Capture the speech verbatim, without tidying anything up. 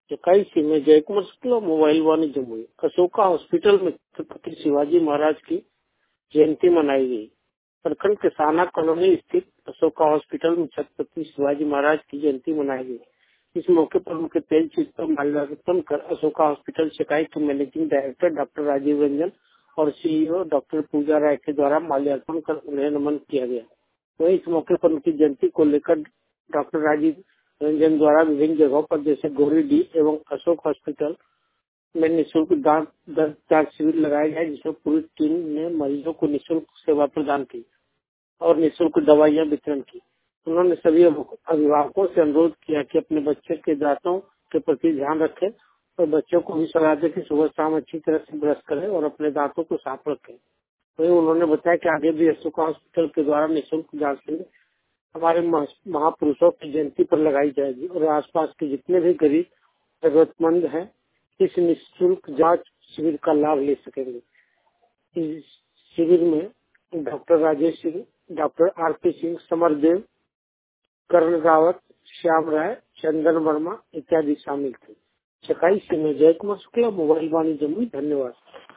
चकाई में जयकुमार शुक्ला मोबाइल वाणिज्य जमुई अशोका हॉस्पिटल में छत्रपति शिवाजी महाराज की जयंती मनाई गई। प्रखंड किसाना कॉलोनी स्थित अशोका हॉस्पिटल में छत्रपति शिवाजी महाराज की जयंती मनाई गई। इस मौके पर उनके तेल चित्र पर माल्यार्पण कर अशोका हॉस्पिटल चकाई के managing director doctor Rajeev Ranjan और सीईओ डॉक्टर पूजा राय के द्वारा माल्यार्पण कर उन्हें नमन किया गया। वही इस मौके पर उनकी जयंती को लेकर डॉक्टर राजीव रंजन द्वारा विभिन्न जगहों पर जैसे गोरीडी एवं अशोक हॉस्पिटल में निःशुल्क दांत दंत जांच शिविर लगाए गए, जिसमें पूरी टीम ने मरीजों को निःशुल्क सेवा प्रदान की और निःशुल्क दवाइयां वितरण की। उन्होंने सभी अभिभावकों से अनुरोध किया कि अपने बच्चे के दांतों के प्रति ध्यान रखें और बच्चों को भी सलाह दें कि सुबह शाम अच्छी तरह से ब्रश करें और अपने दांतों को साफ रखें। वही उन्होंने बताया कि आगे भी अशोका हॉस्पिटल के द्वारा निःशुल्क जांच शिविर हमारे महापुरुषों की जयंती पर लगाई जाएगी और आसपास के जितने भी गरीब जरूरतमंद हैं इस निःशुल्क जांच शिविर का लाभ ले सकेंगे। इस शिविर में doctor Rajesh Singh, doctor R P Singh, Samar Dev, Karn Rawat, Shyam Rai, Chandan Verma इत्यादि शामिल थे। चकाई से मैं जयकुमार शुक्ला मोबाइल वाणी जमुई। धन्यवाद।